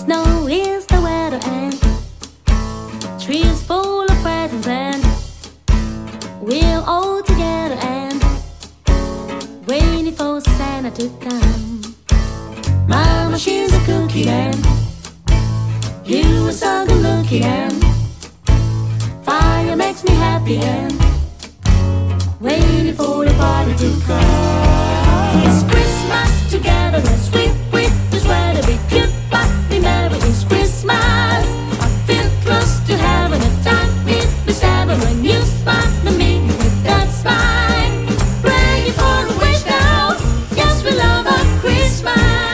Snow is the weather and trees full of presents, and we're all together and waiting for Santa to come. Mama, she's a cookie and you are so good looking, and fire makes me happy and waiting for the party to come. It's Christmas together, let's weep, just whether be cute but be merry. It's Christmas, I feel close to heaven. A time with seven when you smile at me with that smile. Praying for a wish now, yes we love our Christmas.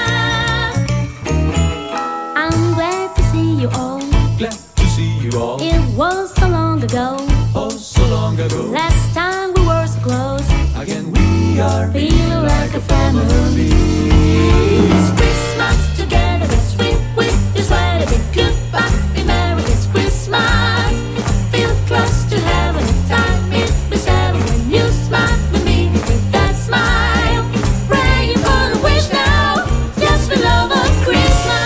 I'm glad to see you all. Glad to see you all. It was so long ago. Oh, so long ago. Last time we were so close. Again we are Feeling like a family. It's Christmas together, let's sweet with this weather. Be good but be merry. It's Christmas, I feel close to heaven. A time it be seven when you smile with me with that smile. Praying for a wish now, yes we love our Christmas.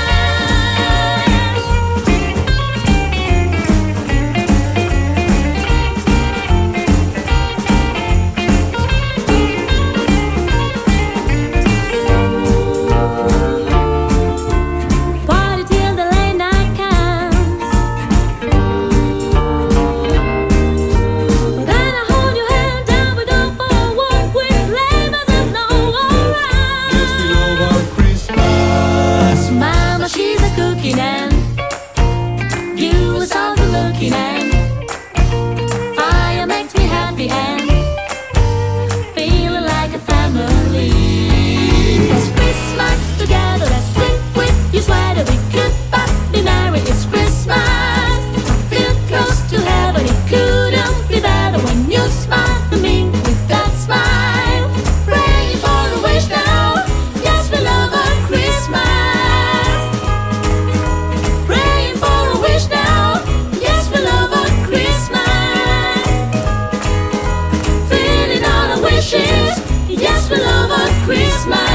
Party till the late night comes, but then I hold your hand down, we go for a walk with sleigh bells all around. Yes, we love our Christmas. Mama, she's a cooking and you are so good looking, and fire makes me happy and feeling like a family. It's Christmas together, let's sleep with you sweater. We could but be merry. It's Christmas, I feel close to heaven. It couldn't be better when you smile at me with that smile. Praying for a wish now, yes we love our Christmas. Praying for a wish now, yes we love our Christmas. Feeling all our wishes, yes we love our Christmas.